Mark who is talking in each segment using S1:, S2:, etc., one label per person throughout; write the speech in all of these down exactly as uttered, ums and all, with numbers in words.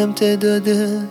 S1: امتداد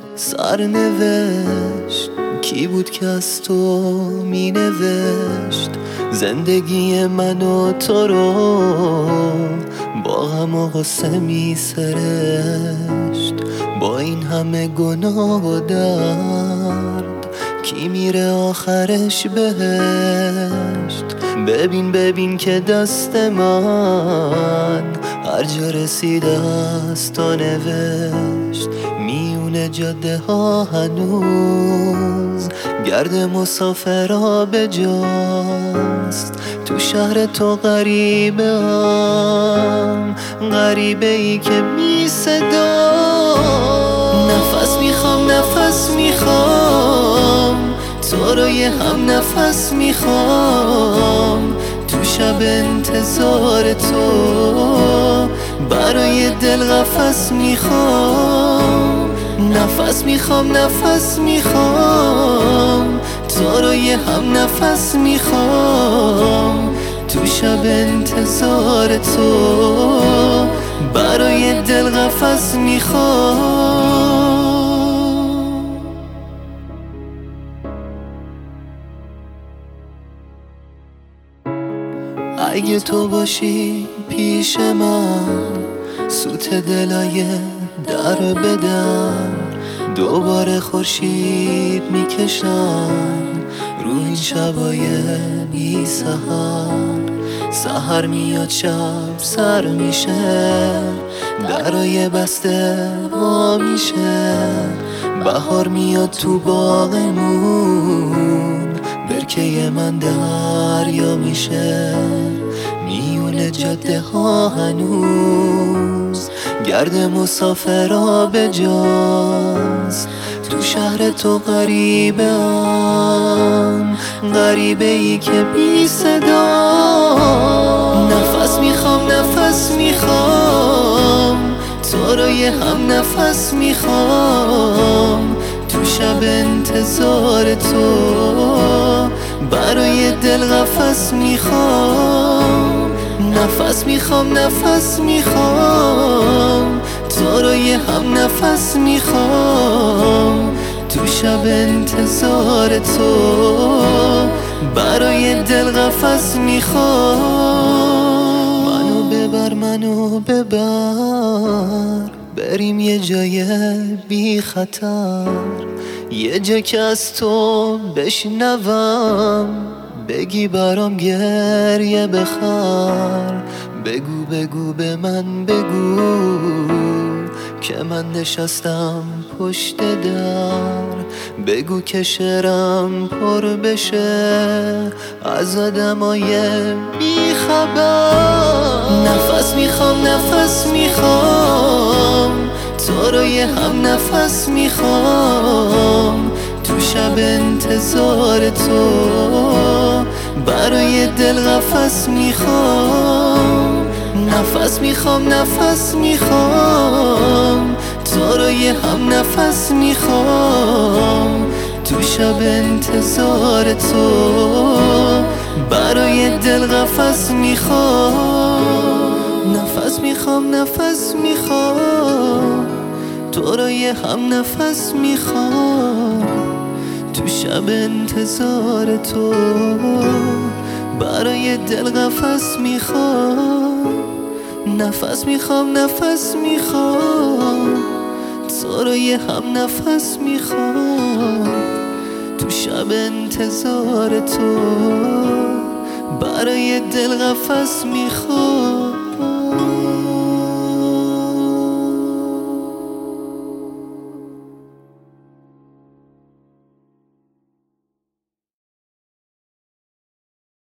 S1: سرنوشت کی بود که از تو می نوشت زندگی من و تو رو با غم و غصه می سرشت. با این همه گناه و درد کی میره آخرش بهشت؟ ببین ببین که دست من هر جا رسیده است تا نوشت. میونه جاده ها هنوز گرد مسافرها به جاست. تو شهر تو غریبه هم غریبه ای که بی صدا نفس میخوام نفس میخوام تو رو یه هم نفس میخوام تو شب انتظار تو برای دل قفس میخوام نفس میخوام نفس میخوام تو رو یه هم نفس میخوام تو شب انتظار تو برای دل قفس میخوام. اگه تو باشی پیش من سوت دلای در بدن دوباره خورشید میکشن رو این شبای بی سحر. سحر میاد شب سر میشه درای بسته وا میشه بهار میاد تو باغمون برکه من دریا میشه. میونه جاده ها هنوز گرد مسافرها به جاست. تو شهر تو غریبه هم غریبه ای که بی صدا نفس میخوام نفس میخوام تو رو یه هم نفس میخوام تو شب انتظار تو برای دل قفس میخوام نفس میخوام نفس میخوام تو رو یه هم نفس میخوام تو شب انتظار تو برای دل قفس میخوام. منو ببر منو ببر بریم یه جای بی خطر یه جا که از تو بشنوم بگی برام گریه بخر. بگو بگو به من بگو که من نشستم پشت در. بگو که شعرم پر بشه از آدمای بی خبر. نفس میخوام نفس میخوام تو رو یه هم نفس میخوام تو شب انتظار تو برای دل قفس میخوام نفس میخوام نفس میخوام تو رو یه هم نفس میخوام تو شب انتظار تو برای دل قفس میخوام نفس میخوام نفس میخوام تو رو یه هم نفس میخوام تو شب انتظار تو برای دل قفس میخوام نفس میخوام نفس میخوام تو رو یه هم نفس میخوام تو شب انتظار تو برای دل قفس میخوام.